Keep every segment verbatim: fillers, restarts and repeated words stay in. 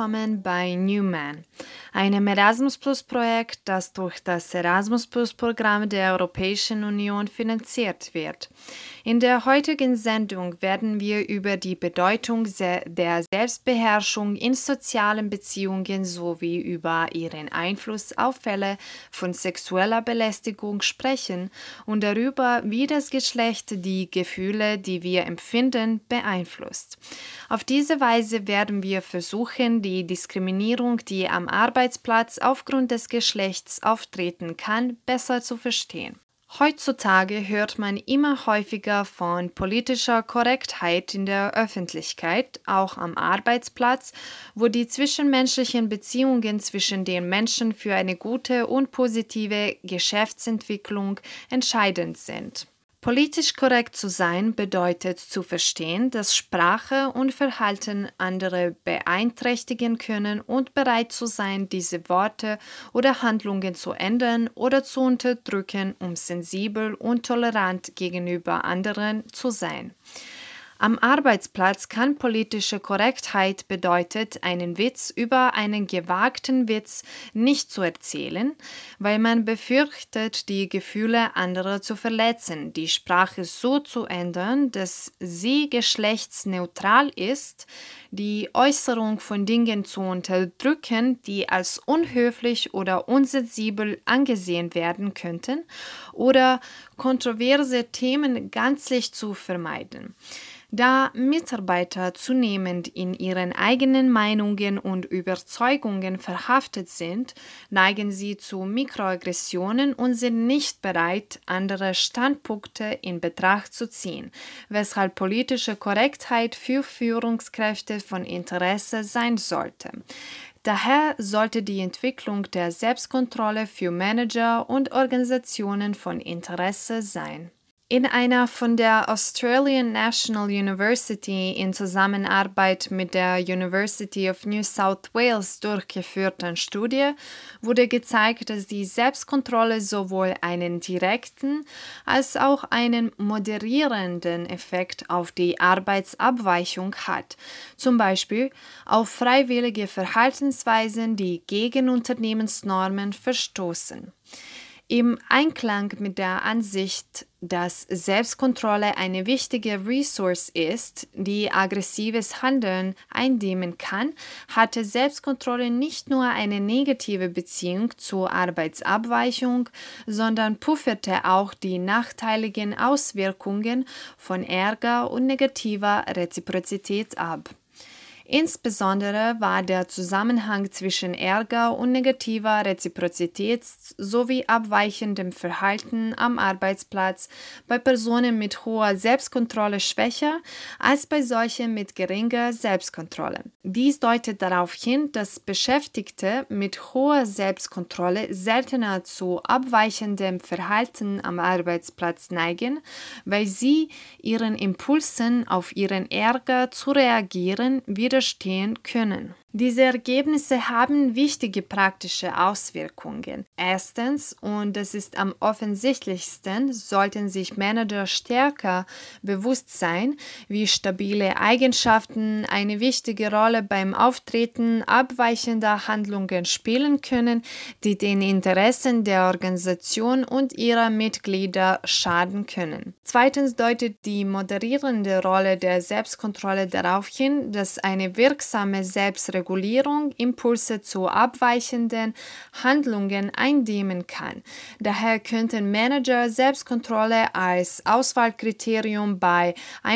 willkommen bei Newman, einem Erasmus-Plus-Projekt, das durch das Erasmus-Plus-Programm der Europäischen Union finanziert wird. In der heutigen Sendung werden wir über die Bedeutung der Selbstbeherrschung in sozialen Beziehungen sowie über ihren Einfluss auf Fälle von sexueller Belästigung sprechen und darüber, wie das Geschlecht die Gefühle, die wir empfinden, beeinflusst. Auf diese Weise werden wir versuchen, die Diskriminierung, die am Arbeitsplatz aufgrund des Geschlechts auftreten kann, besser zu verstehen. Heutzutage hört man immer häufiger von politischer Korrektheit in der Öffentlichkeit, auch am Arbeitsplatz, wo die zwischenmenschlichen Beziehungen zwischen den Menschen für eine gute und positive Geschäftsentwicklung entscheidend sind. Politisch korrekt zu sein bedeutet zu verstehen, dass Sprache und Verhalten andere beeinträchtigen können und bereit zu sein, diese Worte oder Handlungen zu ändern oder zu unterdrücken, um sensibel und tolerant gegenüber anderen zu sein. Am Arbeitsplatz kann politische Korrektheit bedeutet, einen Witz über einen gewagten Witz nicht zu erzählen, weil man befürchtet, die Gefühle anderer zu verletzen, die Sprache so zu ändern, dass sie geschlechtsneutral ist, die Äußerung von Dingen zu unterdrücken, die als unhöflich oder unsensibel angesehen werden könnten, oder kontroverse Themen gänzlich zu vermeiden. Da Mitarbeiter zunehmend in ihren eigenen Meinungen und Überzeugungen verhaftet sind, neigen sie zu Mikroaggressionen und sind nicht bereit, andere Standpunkte in Betracht zu ziehen, weshalb politische Korrektheit für Führungskräfte von Interesse sein sollte. Daher sollte die Entwicklung der Selbstkontrolle für Manager und Organisationen von Interesse sein. In einer von der Australian National University in Zusammenarbeit mit der University of New South Wales durchgeführten Studie wurde gezeigt, dass die Selbstkontrolle sowohl einen direkten als auch einen moderierenden Effekt auf die Arbeitsabweichung hat, zum Beispiel auf freiwillige Verhaltensweisen, die gegen Unternehmensnormen verstoßen. Im Einklang mit der Ansicht, dass Selbstkontrolle eine wichtige Ressource ist, die aggressives Handeln eindämmen kann, hatte Selbstkontrolle nicht nur eine negative Beziehung zur Arbeitsabweichung, sondern pufferte auch die nachteiligen Auswirkungen von Ärger und negativer Reziprozität ab. Insbesondere war der Zusammenhang zwischen Ärger und negativer Reziprozität sowie abweichendem Verhalten am Arbeitsplatz bei Personen mit hoher Selbstkontrolle schwächer als bei solchen mit geringer Selbstkontrolle. Dies deutet darauf hin, dass Beschäftigte mit hoher Selbstkontrolle seltener zu abweichendem Verhalten am Arbeitsplatz neigen, weil sie ihren Impulsen auf ihren Ärger zu reagieren wieder stehen können. Diese Ergebnisse haben wichtige praktische Auswirkungen. Erstens, und das ist am offensichtlichsten, sollten sich Manager stärker bewusst sein, wie stabile Eigenschaften eine wichtige Rolle beim Auftreten abweichender Handlungen spielen können, die den Interessen der Organisation und ihrer Mitglieder schaden können. Zweitens deutet die moderierende Rolle der Selbstkontrolle darauf hin, dass eine wirksame Selbstregulierung Regulierung Impulse zu abweichenden Handlungen eindämmen kann. Daher könnten Manager Selbstkontrolle als Auswahlkriterium bei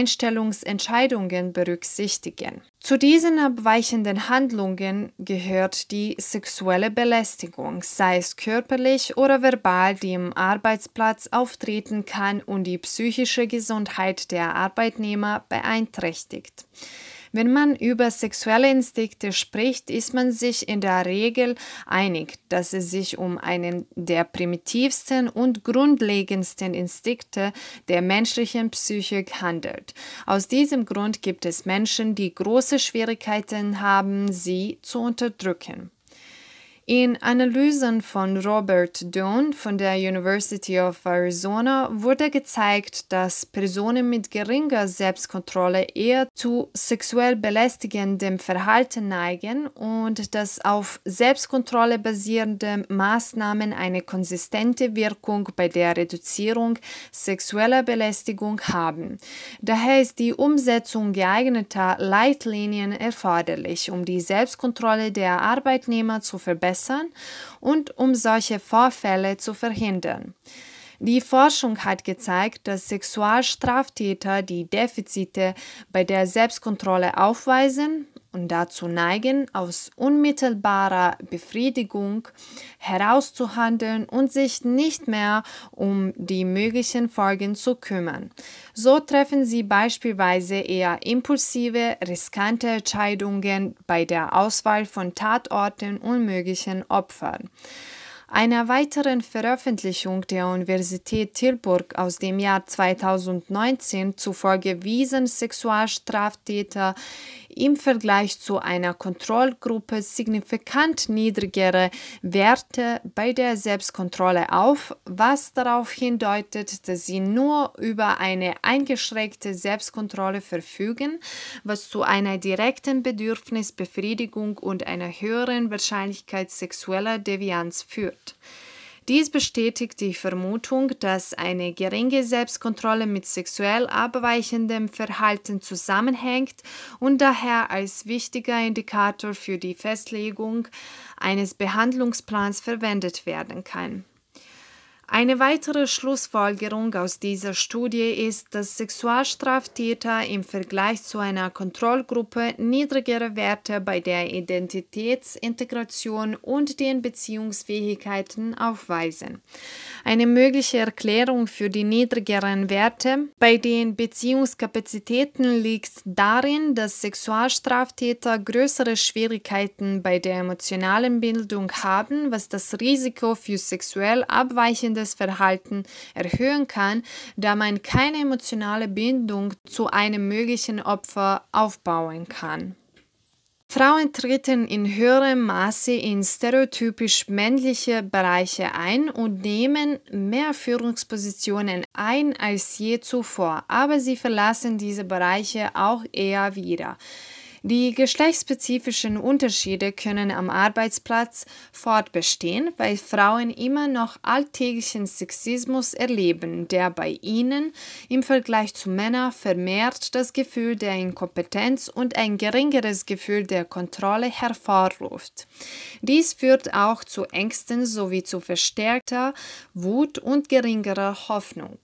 Einstellungsentscheidungen berücksichtigen. Zu diesen abweichenden Handlungen gehört die sexuelle Belästigung, sei es körperlich oder verbal, die im Arbeitsplatz auftreten kann und die psychische Gesundheit der Arbeitnehmer beeinträchtigt. Wenn man über sexuelle Instinkte spricht, ist man sich in der Regel einig, dass es sich um einen der primitivsten und grundlegendsten Instinkte der menschlichen Psyche handelt. Aus diesem Grund gibt es Menschen, die große Schwierigkeiten haben, sie zu unterdrücken. In Analysen von Robert Doan von der University of Arizona wurde gezeigt, dass Personen mit geringer Selbstkontrolle eher zu sexuell belästigendem Verhalten neigen und dass auf Selbstkontrolle basierende Maßnahmen eine konsistente Wirkung bei der Reduzierung sexueller Belästigung haben. Daher ist die Umsetzung geeigneter Leitlinien erforderlich, um die Selbstkontrolle der Arbeitnehmer zu verbessern und um solche Vorfälle zu verhindern. Die Forschung hat gezeigt, dass Sexualstraftäter die Defizite bei der Selbstkontrolle aufweisen und dazu neigen, aus unmittelbarer Befriedigung herauszuhandeln und sich nicht mehr um die möglichen Folgen zu kümmern. So treffen sie beispielsweise eher impulsive, riskante Entscheidungen bei der Auswahl von Tatorten und möglichen Opfern. Einer weiteren Veröffentlichung der Universität Tilburg aus dem Jahr zweitausendneunzehn zufolge wiesen Sexualstraftäter im Vergleich zu einer Kontrollgruppe signifikant niedrigere Werte bei der Selbstkontrolle auf, was darauf hindeutet, dass sie nur über eine eingeschränkte Selbstkontrolle verfügen, was zu einer direkten Bedürfnisbefriedigung und einer höheren Wahrscheinlichkeit sexueller Devianz führt. Dies bestätigt die Vermutung, dass eine geringe Selbstkontrolle mit sexuell abweichendem Verhalten zusammenhängt und daher als wichtiger Indikator für die Festlegung eines Behandlungsplans verwendet werden kann. Eine weitere Schlussfolgerung aus dieser Studie ist, dass Sexualstraftäter im Vergleich zu einer Kontrollgruppe niedrigere Werte bei der Identitätsintegration und den Beziehungsfähigkeiten aufweisen. Eine mögliche Erklärung für die niedrigeren Werte bei den Beziehungskapazitäten liegt darin, dass Sexualstraftäter größere Schwierigkeiten bei der emotionalen Bindung haben, was das Risiko für sexuell abweichendes Verhalten erhöhen kann, da man keine emotionale Bindung zu einem möglichen Opfer aufbauen kann. Frauen treten in höherem Maße in stereotypisch männliche Bereiche ein und nehmen mehr Führungspositionen ein als je zuvor, aber sie verlassen diese Bereiche auch eher wieder. Die geschlechtsspezifischen Unterschiede können am Arbeitsplatz fortbestehen, weil Frauen immer noch alltäglichen Sexismus erleben, der bei ihnen im Vergleich zu Männern vermehrt das Gefühl der Inkompetenz und ein geringeres Gefühl der Kontrolle hervorruft. Dies führt auch zu Ängsten sowie zu verstärkter Wut und geringerer Hoffnung.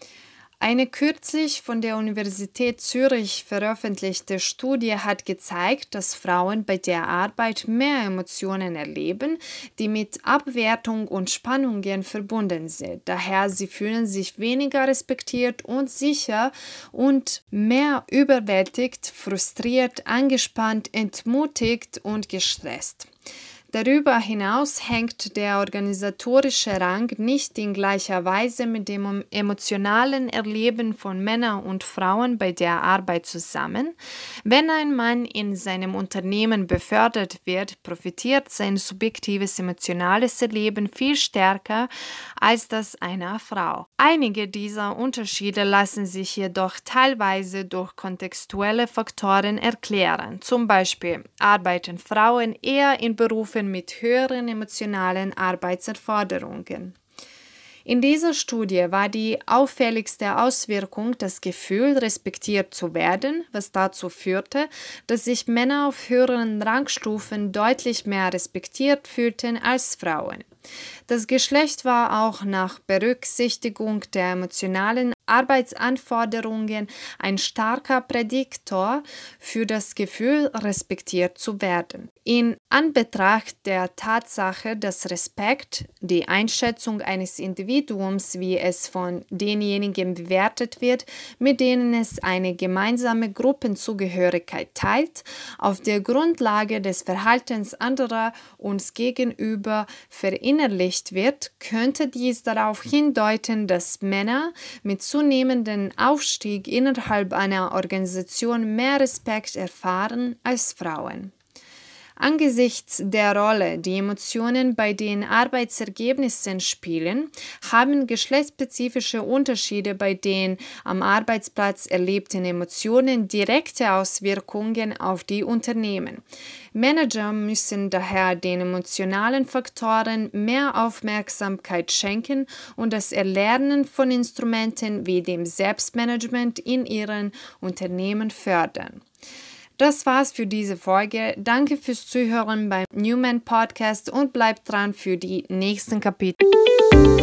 Eine kürzlich von der Universität Zürich veröffentlichte Studie hat gezeigt, dass Frauen bei der Arbeit mehr Emotionen erleben, die mit Abwertung und Spannungen verbunden sind. Daher sie fühlen sich weniger respektiert und sicher und mehr überwältigt, frustriert, angespannt, entmutigt und gestresst. Darüber hinaus hängt der organisatorische Rang nicht in gleicher Weise mit dem emotionalen Erleben von Männern und Frauen bei der Arbeit zusammen. Wenn ein Mann in seinem Unternehmen befördert wird, profitiert sein subjektives emotionales Erleben viel stärker als das einer Frau. Einige dieser Unterschiede lassen sich jedoch teilweise durch kontextuelle Faktoren erklären. Zum Beispiel arbeiten Frauen eher in Berufen mit höheren emotionalen Arbeitserforderungen. In dieser Studie war die auffälligste Auswirkung das Gefühl, respektiert zu werden, was dazu führte, dass sich Männer auf höheren Rangstufen deutlich mehr respektiert fühlten als Frauen. Das Geschlecht war auch nach Berücksichtigung der emotionalen Arbeitsanforderungen ein starker Prädiktor für das Gefühl, respektiert zu werden. In Anbetracht der Tatsache, dass Respekt, die Einschätzung eines Individuums, wie es von denjenigen bewertet wird, mit denen es eine gemeinsame Gruppenzugehörigkeit teilt, auf der Grundlage des Verhaltens anderer uns gegenüber verinnerlicht wird, könnte dies darauf hindeuten, dass Männer mit zunehmendem Aufstieg innerhalb einer Organisation mehr Respekt erfahren als Frauen. Angesichts der Rolle, die Emotionen bei den Arbeitsergebnissen spielen, haben geschlechtsspezifische Unterschiede bei den am Arbeitsplatz erlebten Emotionen direkte Auswirkungen auf die Unternehmen. Manager müssen daher den emotionalen Faktoren mehr Aufmerksamkeit schenken und das Erlernen von Instrumenten wie dem Selbstmanagement in ihren Unternehmen fördern. Das war's für diese Folge. Danke fürs Zuhören beim Newman Podcast und bleibt dran für die nächsten Kapitel.